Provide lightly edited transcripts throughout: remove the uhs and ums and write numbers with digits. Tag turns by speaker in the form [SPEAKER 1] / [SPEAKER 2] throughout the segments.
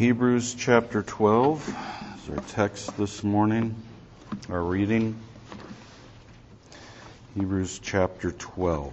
[SPEAKER 1] Hebrews chapter 12 is our text this morning, our reading. Hebrews chapter 12.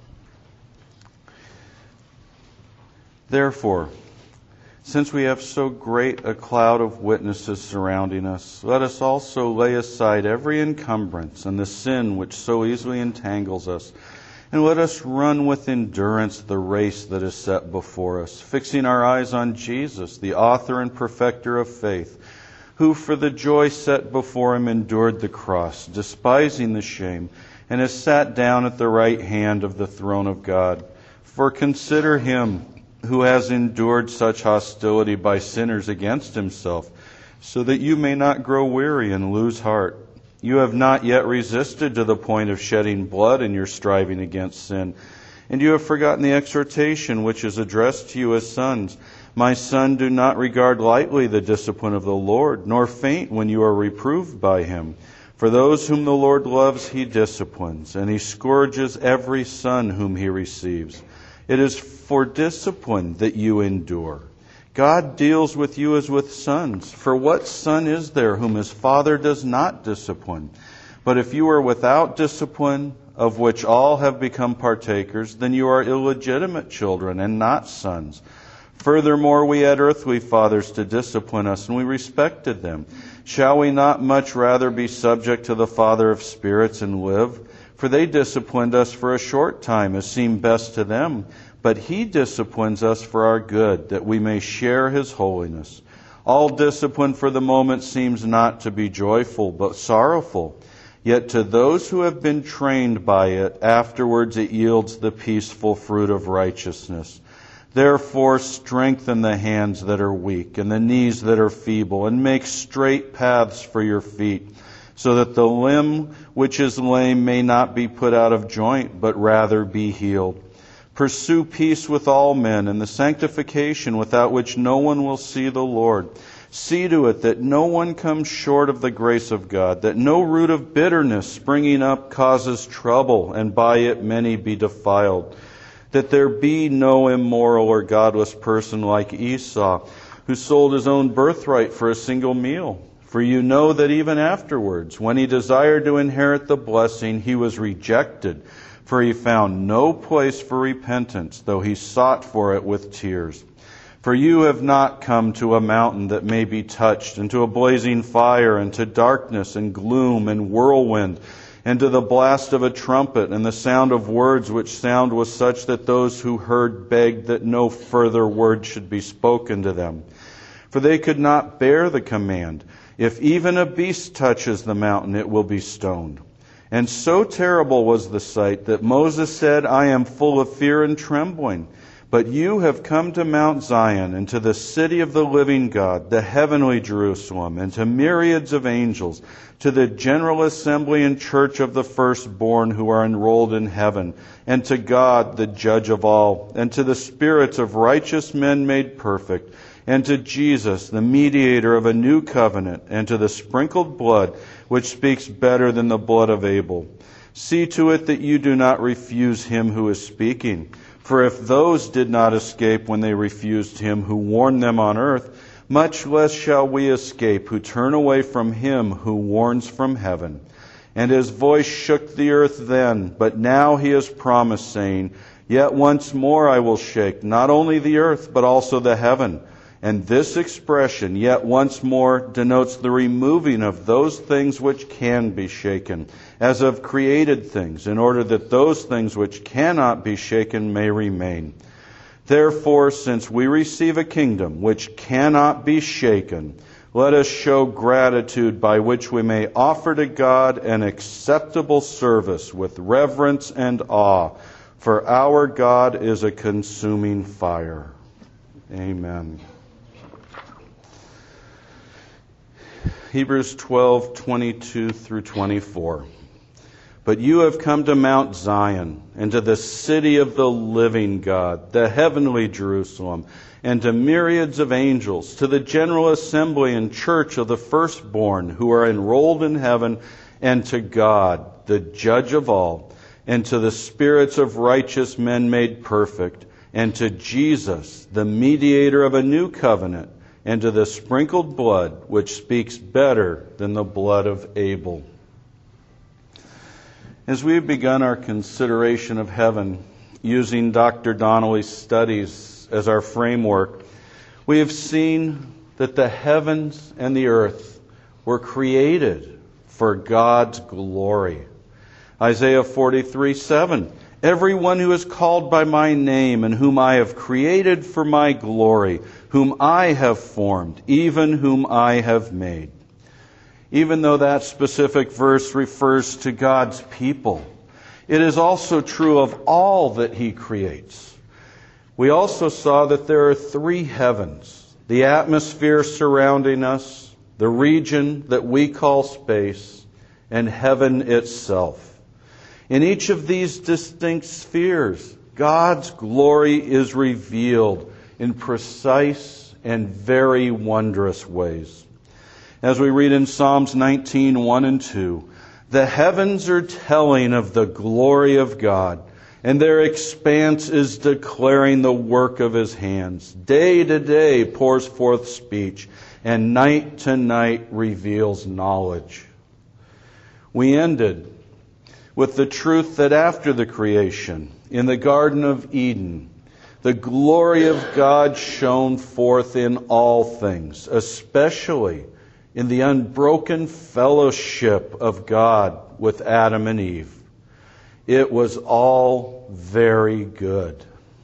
[SPEAKER 1] Therefore, since we have so great a cloud of witnesses surrounding us, let us also lay aside every encumbrance and the sin which so easily entangles us, and let us run with endurance the race that is set before us, fixing our eyes on Jesus, the author and perfecter of faith, who for the joy set before him endured the cross, despising the shame, and has sat down at the right hand of the throne of God. For consider him who has endured such hostility by sinners against himself, so that you may not grow weary and lose heart. You have not yet resisted to the point of shedding blood in your striving against sin, and you have forgotten the exhortation which is addressed to you as sons. My son, do not regard lightly the discipline of the Lord, nor faint when you are reproved by him. For those whom the Lord loves, he disciplines, and he scourges every son whom he receives. It is for discipline that you endure. God deals with you as with sons. For what son is there whom his father does not discipline? But if you are without discipline, of which all have become partakers, then you are illegitimate children and not sons. Furthermore, we had earthly fathers to discipline us, and we respected them. Shall we not much rather be subject to the Father of spirits and live? For they disciplined us for a short time, as seemed best to them. But he disciplines us for our good, that we may share his holiness. All discipline for the moment seems not to be joyful, but sorrowful. Yet to those who have been trained by it, afterwards it yields the peaceful fruit of righteousness. Therefore strengthen the hands that are weak, and the knees that are feeble, and make straight paths for your feet, so that the limb which is lame may not be put out of joint, but rather be healed. Pursue peace with all men and the sanctification without which no one will see the Lord. See to it that no one comes short of the grace of God, that no root of bitterness springing up causes trouble, and by it many be defiled. That there be no immoral or godless person like Esau, who sold his own birthright for a single meal. For you know that even afterwards, when he desired to inherit the blessing, he was rejected, for he found no place for repentance, though he sought for it with tears. For you have not come to a mountain that may be touched, and to a blazing fire, and to darkness, and gloom, and whirlwind, and to the blast of a trumpet, and the sound of words, which sound was such that those who heard begged that no further word should be spoken to them. For they could not bear the command, if even a beast touches the mountain, it will be stoned. And so terrible was the sight that Moses said, I am full of fear and trembling. But you have come to Mount Zion, and to the city of the living God, the heavenly Jerusalem, and to myriads of angels, to the general assembly and church of the firstborn who are enrolled in heaven, and to God, the judge of all, and to the spirits of righteous men made perfect, and to Jesus, the mediator of a new covenant, and to the sprinkled blood, which speaks better than the blood of Abel. See to it that you do not refuse him who is speaking. For if those did not escape when they refused him who warned them on earth, much less shall we escape who turn away from him who warns from heaven. And his voice shook the earth then, but now he has promised, saying, Yet once more I will shake not only the earth, but also the heaven. And this expression, yet once more, denotes the removing of those things which can be shaken, as of created things, in order that those things which cannot be shaken may remain. Therefore, since we receive a kingdom which cannot be shaken, let us show gratitude by which we may offer to God an acceptable service with reverence and awe, for our God is a consuming fire. Amen. Hebrews 12:22 through 24. But you have come to Mount Zion, and to the city of the living God, the heavenly Jerusalem, and to myriads of angels, to the general assembly and church of the firstborn who are enrolled in heaven, and to God, the judge of all, and to the spirits of righteous men made perfect, and to Jesus, the mediator of a new covenant, and to the sprinkled blood, which speaks better than the blood of Abel. As we've begun our consideration of heaven, using Dr. Donnelly's studies as our framework, we have seen that the heavens and the earth were created for God's glory. Isaiah 43:7, everyone who is called by my name and whom I have created for my glory, whom I have formed, even whom I have made. Even though that specific verse refers to God's people, it is also true of all that He creates. We also saw that there are three heavens: the atmosphere surrounding us, the region that we call space, and heaven itself. In each of these distinct spheres, God's glory is revealed in precise and very wondrous ways. As we read in Psalms 19:1 and 2, the heavens are telling of the glory of God, and their expanse is declaring the work of His hands. Day to day pours forth speech, and night to night reveals knowledge. We ended with the truth that after the creation, in the Garden of Eden, the glory of God shone forth in all things, especially in the unbroken fellowship of God with Adam and Eve. It was all very good.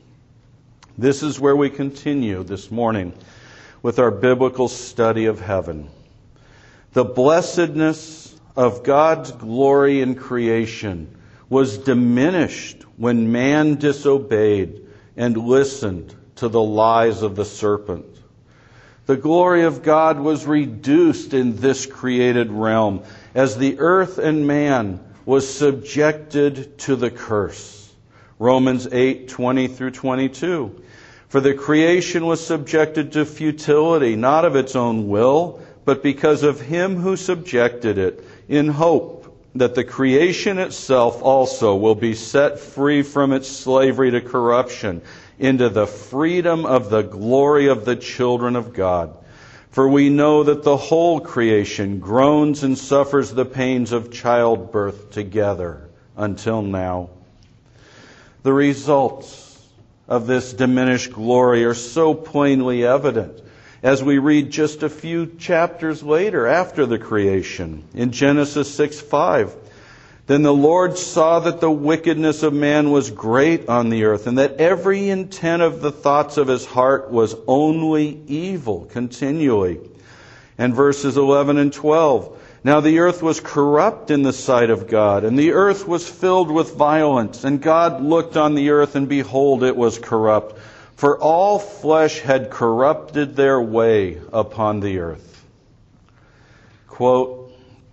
[SPEAKER 1] This is where we continue this morning with our biblical study of heaven. The blessedness of God's glory in creation was diminished when man disobeyed and listened to the lies of the serpent. The glory of God was reduced in this created realm as the earth and man was subjected to the curse. Romans 8:20 through 22. For the creation was subjected to futility, not of its own will, but because of Him who subjected it, in hope that the creation itself also will be set free from its slavery to corruption into the freedom of the glory of the children of God. For we know that the whole creation groans and suffers the pains of childbirth together until now. The results of this diminished glory are so plainly evident as we read just a few chapters later after the creation. In Genesis 6:5, then the Lord saw that the wickedness of man was great on the earth, and that every intent of the thoughts of his heart was only evil continually. And verses 11 and 12, now the earth was corrupt in the sight of God, and the earth was filled with violence. And God looked on the earth, and behold, it was corrupt, for all flesh had corrupted their way upon the earth. Quote,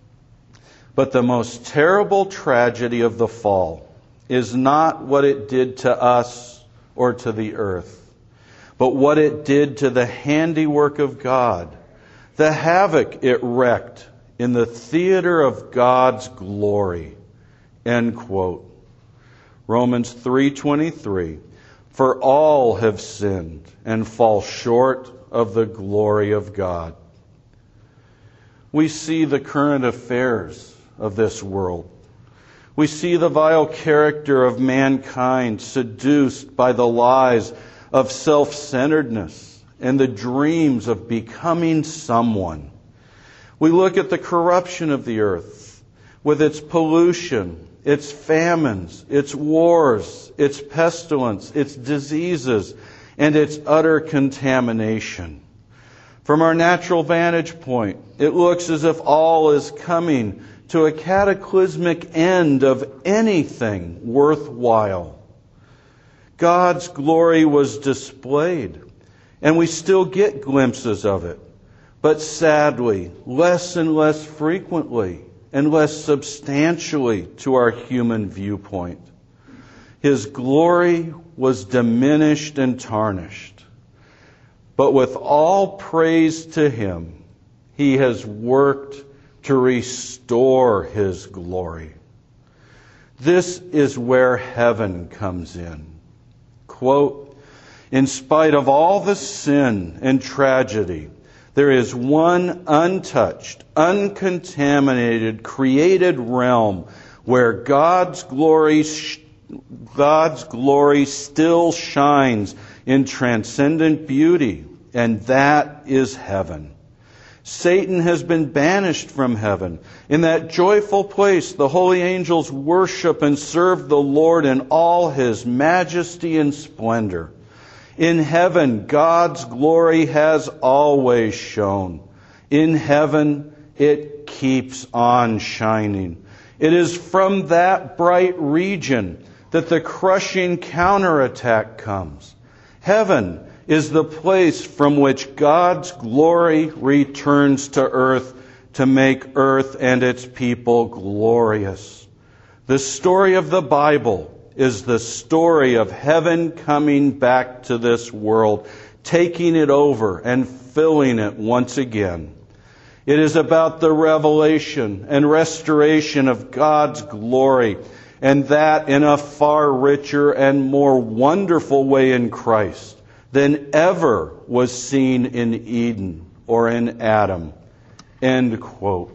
[SPEAKER 1] but the most terrible tragedy of the fall is not what it did to us or to the earth, but what it did to the handiwork of God, the havoc it wreaked in the theater of God's glory. End quote. Romans 3:23. For all have sinned and fall short of the glory of God. We see the current affairs of this world. We see the vile character of mankind seduced by the lies of self-centeredness and the dreams of becoming someone. We look at the corruption of the earth with its pollution, its famines, its wars, its pestilence, its diseases, and its utter contamination. From our natural vantage point, it looks as if all is coming to a cataclysmic end of anything worthwhile. God's glory was displayed, and we still get glimpses of it, but sadly, less and less frequently and less substantially to our human viewpoint. His glory was diminished and tarnished. But with all praise to Him, He has worked to restore His glory. This is where heaven comes in. Quote, in spite of all the sin and tragedy, There is one untouched, uncontaminated, created realm where God's glory still shines in transcendent beauty, and that is heaven. Satan has been banished from heaven. In that joyful place, the holy angels worship and serve the Lord in all His majesty and splendor. In heaven, God's glory has always shone. In heaven, it keeps on shining. It is from that bright region that the crushing counterattack comes. Heaven is the place from which God's glory returns to earth to make earth and its people glorious. The story of the Bible is the story of heaven coming back to this world, taking it over and filling it once again. It is about the revelation and restoration of God's glory, and that in a far richer and more wonderful way in Christ than ever was seen in Eden or in Adam. End quote.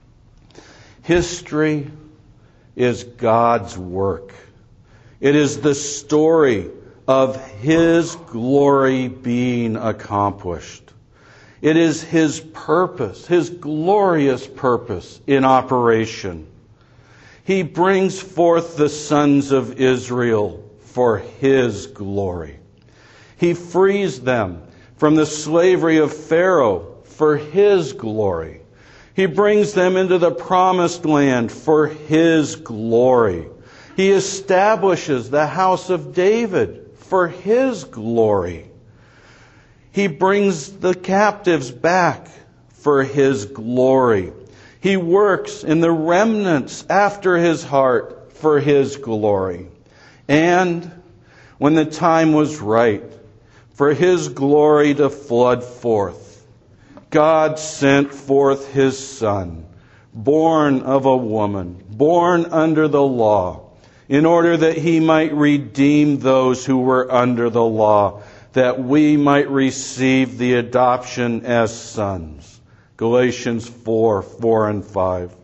[SPEAKER 1] History is God's work. It is the story of His glory being accomplished. It is His purpose, His glorious purpose in operation. He brings forth the sons of Israel for His glory. He frees them from the slavery of Pharaoh for His glory. He brings them into the promised land for His glory. He establishes the house of David for His glory. He brings the captives back for His glory. He works in the remnants after His heart for His glory. And when the time was right for His glory to flood forth, God sent forth His Son, born of a woman, born under the law, in order that He might redeem those who were under the law, that we might receive the adoption as sons. Galatians 4 and 5.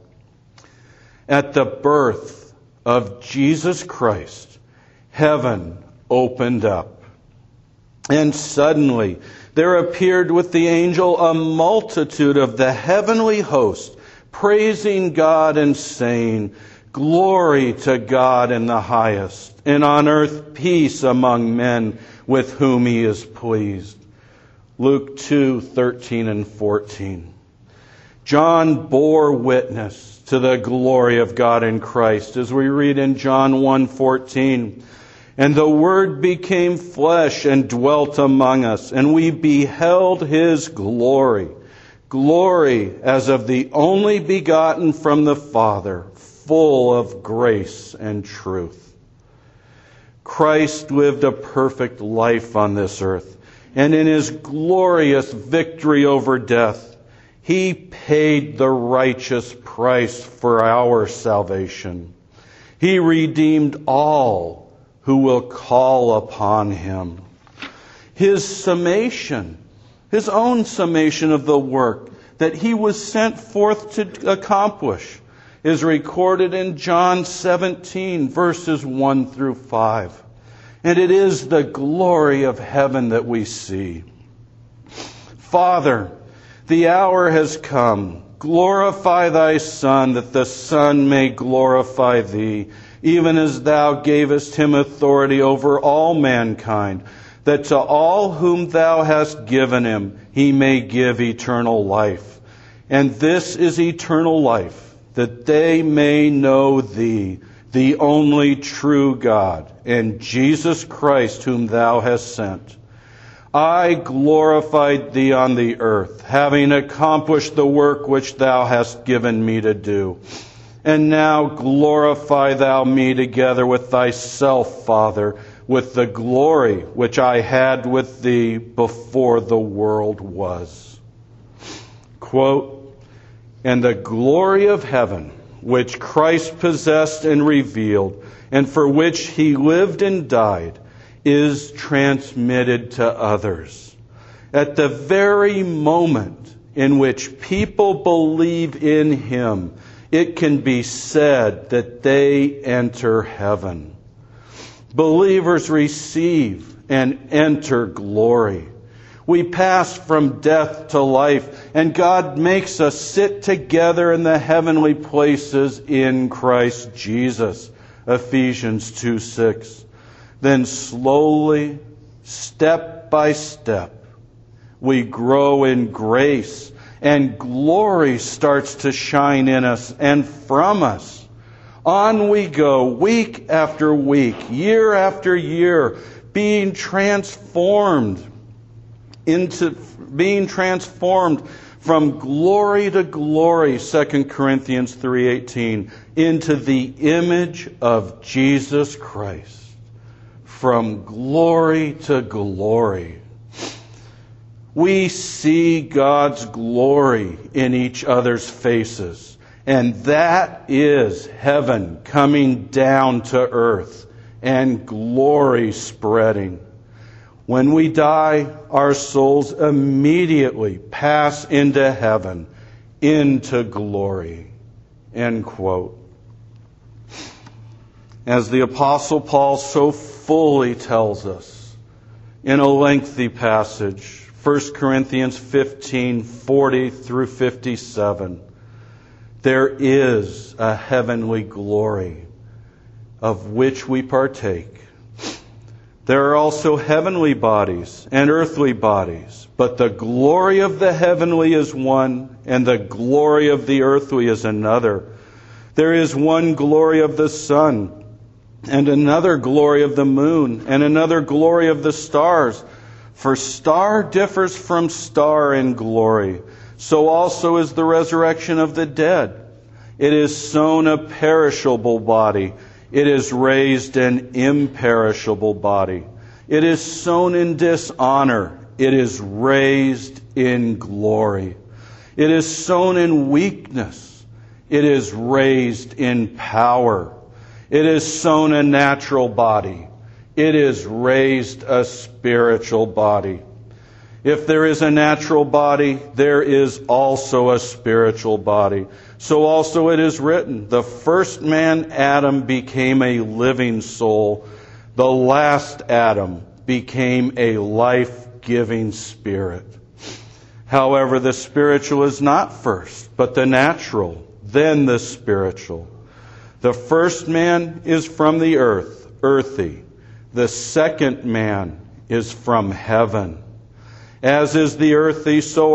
[SPEAKER 1] At the birth of Jesus Christ, heaven opened up. And suddenly there appeared with the angel a multitude of the heavenly host, praising God and saying, "Glory to God in the highest, and on earth peace among men with whom He is pleased." Luke 2:13 and 14. John bore witness to the glory of God in Christ, as we read in John 1:14. "And the Word became flesh and dwelt among us, and we beheld His glory, glory as of the only begotten from the Father, full of grace and truth." Christ lived a perfect life on this earth, and in His glorious victory over death, He paid the righteous price for our salvation. He redeemed all who will call upon Him. His summation, His own summation of the work that He was sent forth to accomplish, is recorded in John 17, verses 1 through 5. And it is the glory of heaven that we see. "Father, the hour has come. Glorify Thy Son, that the Son may glorify Thee, even as Thou gavest Him authority over all mankind, that to all whom Thou hast given Him He may give eternal life. And this is eternal life, that they may know Thee, the only true God, and Jesus Christ whom Thou hast sent. I glorified Thee on the earth, having accomplished the work which Thou hast given me to do. And now glorify Thou me together with Thyself, Father, with the glory which I had with Thee before the world was." Quote, "And the glory of heaven, which Christ possessed and revealed, and for which He lived and died, is transmitted to others. At the very moment in which people believe in Him, it can be said that they enter heaven. Believers receive and enter glory. We pass from death to life, and God makes us sit together in the heavenly places in Christ Jesus. Ephesians 2:6. Then slowly, step by step, we grow in grace, and glory starts to shine in us and from us. On we go, week after week, year after year, being transformed from glory to glory, 2 Corinthians 3:18, into the image of Jesus Christ. From glory to glory. We see God's glory in each other's faces, and that is heaven coming down to earth and glory spreading. When we die, our souls immediately pass into heaven, into glory. End quote. As the Apostle Paul so fully tells us in a lengthy passage, 1 Corinthians 15:40 through 57, there is a heavenly glory of which we partake. There are also heavenly bodies and earthly bodies, but the glory of the heavenly is one, and the glory of the earthly is another. There is one glory of the sun, and another glory of the moon, and another glory of the stars. For star differs from star in glory. So also is the resurrection of the dead. It is sown a perishable body. It is raised an imperishable body. It is sown in dishonor. It is raised in glory. It is sown in weakness. It is raised in power. It is sown a natural body. It is raised a spiritual body. If there is a natural body, there is also a spiritual body. So also it is written, the first man, Adam, became a living soul. The last Adam became a life-giving spirit. However, the spiritual is not first, but the natural, then the spiritual. The first man is from the earth, earthy. The second man is from heaven. As is the earthy, so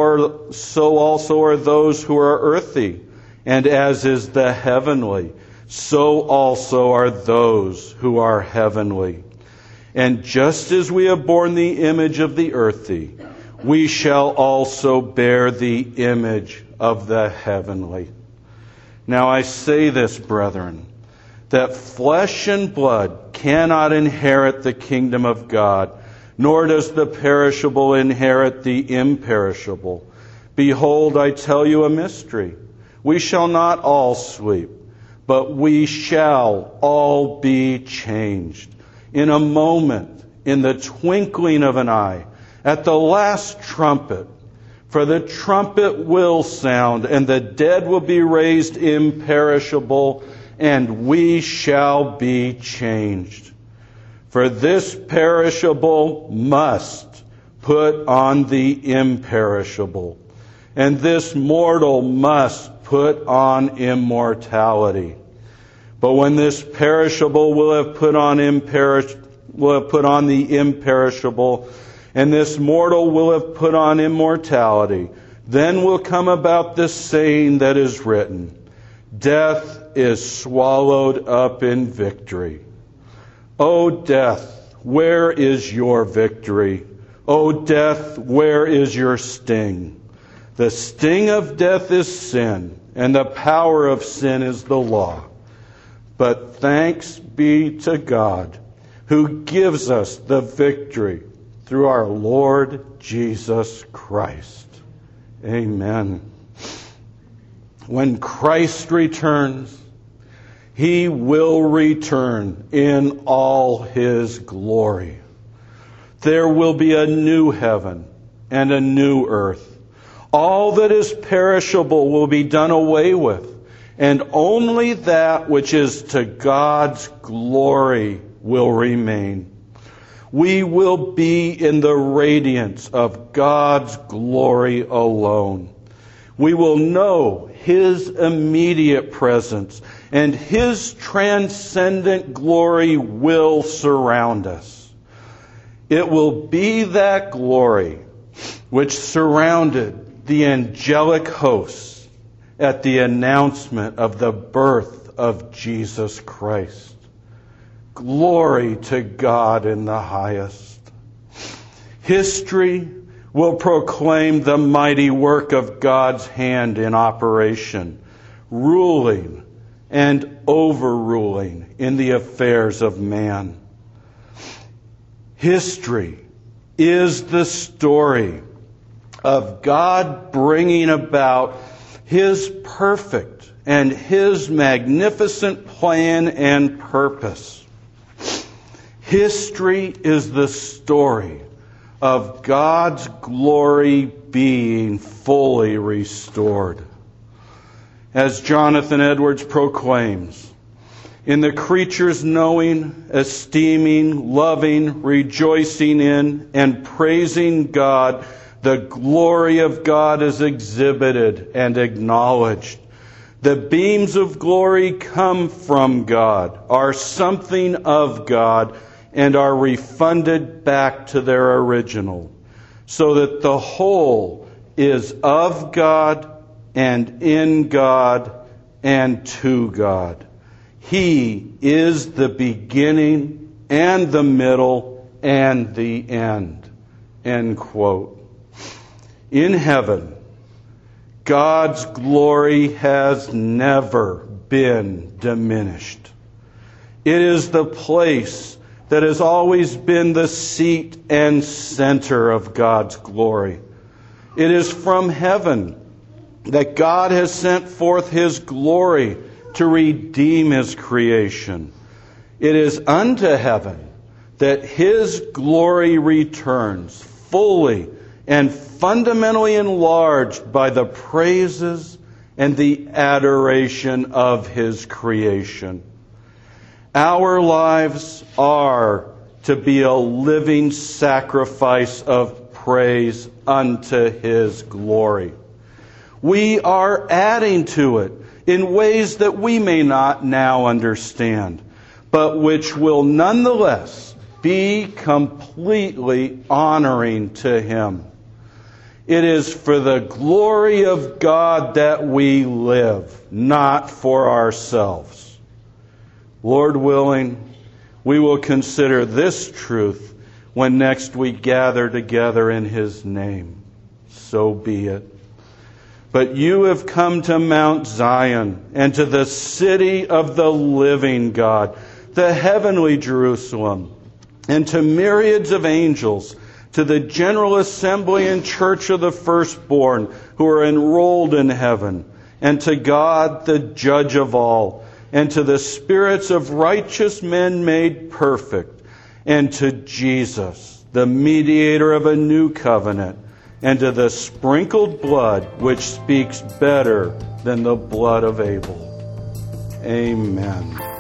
[SPEAKER 1] also are those who are earthy. And as is the heavenly, so also are those who are heavenly. And just as we have borne the image of the earthy, we shall also bear the image of the heavenly. Now I say this, brethren, that flesh and blood cannot inherit the kingdom of God, nor does the perishable inherit the imperishable. Behold, I tell you a mystery. We shall not all sleep, but we shall all be changed. In a moment, in the twinkling of an eye, at the last trumpet. For the trumpet will sound, and the dead will be raised imperishable, and we shall be changed. For this perishable must put on the imperishable, and this mortal must put on immortality. But when this perishable will have put on the imperishable, and this mortal will have put on immortality, then will come about the saying that is written, death is swallowed up in victory. O death, where is your victory? O death, where is your sting? The sting of death is sin, and the power of sin is the law. But thanks be to God, who gives us the victory through our Lord Jesus Christ. Amen. When Christ returns, He will return in all His glory. There will be a new heaven and a new earth. All that is perishable will be done away with, and only that which is to God's glory will remain. We will be in the radiance of God's glory alone. We will know His immediate presence, and His transcendent glory will surround us. It will be that glory which surrounded the angelic hosts at the announcement of the birth of Jesus Christ. Glory to God in the highest. History will proclaim the mighty work of God's hand in operation, ruling and overruling in the affairs of man. History is the story of God bringing about His perfect and His magnificent plan and purpose. History is the story of God's glory being fully restored. As Jonathan Edwards proclaims, in the creature's knowing, esteeming, loving, rejoicing in, and praising God, the glory of God is exhibited and acknowledged. The beams of glory come from God, are something of God, and are refunded back to their original, so that the whole is of God and in God and to God. He is the beginning and the middle and the end. End quote. In heaven, God's glory has never been diminished. It is the place that has always been the seat and center of God's glory. It is from heaven that God has sent forth His glory to redeem His creation. It is unto heaven that His glory returns, fully and fundamentally enlarged by the praises and the adoration of His creation. Our lives are to be a living sacrifice of praise unto His glory. We are adding to it in ways that we may not now understand, but which will nonetheless be completely honoring to Him. It is for the glory of God that we live, not for ourselves. Lord willing, we will consider this truth when next we gather together in His name. So be it. But you have come to Mount Zion and to the city of the living God, the heavenly Jerusalem, and to myriads of angels, to the general assembly and church of the firstborn who are enrolled in heaven, and to God, the judge of all, and to the spirits of righteous men made perfect, and to Jesus, the mediator of a new covenant, and to the sprinkled blood which speaks better than the blood of Abel. Amen.